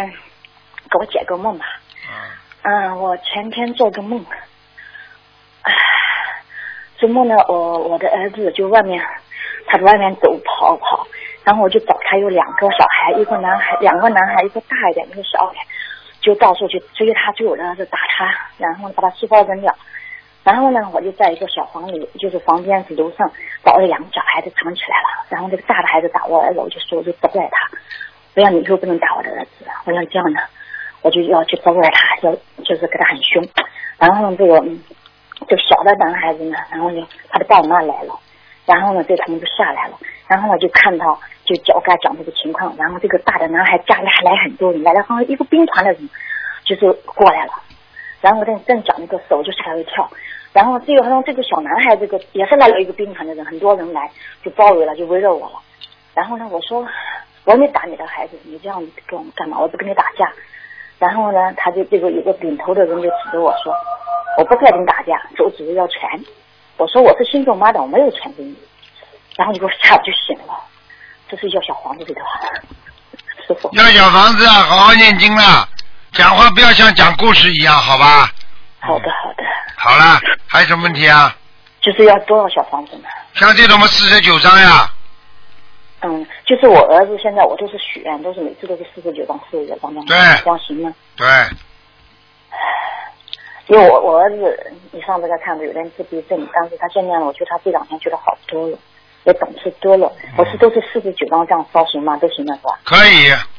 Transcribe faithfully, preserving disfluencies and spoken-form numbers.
给我解个梦吧。嗯，我前天做个梦，啊，做梦呢，我我的儿子就外面，他在外面走跑跑，然后我就找他有两个小孩，一个男孩，两个男孩，一个大一点，一个小一点，就到处去追他，追我的儿子打他，然后把他书包扔掉。然后呢，我就在一个小房里，就是房间是楼上，把我的两个小孩子藏起来了。然后这个大的孩子打我儿子，我就说，我就责怪他，我要你以后不能打我的儿子，我要这样呢，我就要去责怪他，要就是给他很凶。然后呢，这个这个小的男孩子呢，然后呢，他的爸爸妈妈来了，然后呢，这他们就下来了，然后呢，就看到就叫我给他讲这个情况，然后这个大的男孩家里还来很多人，来了好像一个兵团的人，就是过来了。然后我正正讲那个手就吓了一跳，然后这个好像这个小男孩这个也是来了一个兵团的人，很多人来就包围了，就围着我了。然后呢，我说我没打你的孩子，你这样跟我干嘛？我不跟你打架。然后呢，他就这个有个领头的人就指着我说，我不该跟你打架，我只是要钱。我说我是新手妈的，我没有钱给你。然后就给我吓我就醒了，这是要小房子里的话，师傅。 要小房子啊，好好念经了。讲话不要像讲故事一样，好吧？ 好的，好的。 好了，还有什么问题啊？ 就是要多少小房子呢？ 像这种嘛，四十九张呀。 嗯，就是我儿子现在我都是许愿，都是每次都是四十九张，四十九张这样。 对。 这样行吗？ 对。 因为我我儿子，你上次在看的有点自闭症，但是他现在我觉得他这两天觉得好多了，也懂事多了。我是都是四十九张这样烧行吗？都行了是吧？ 可以。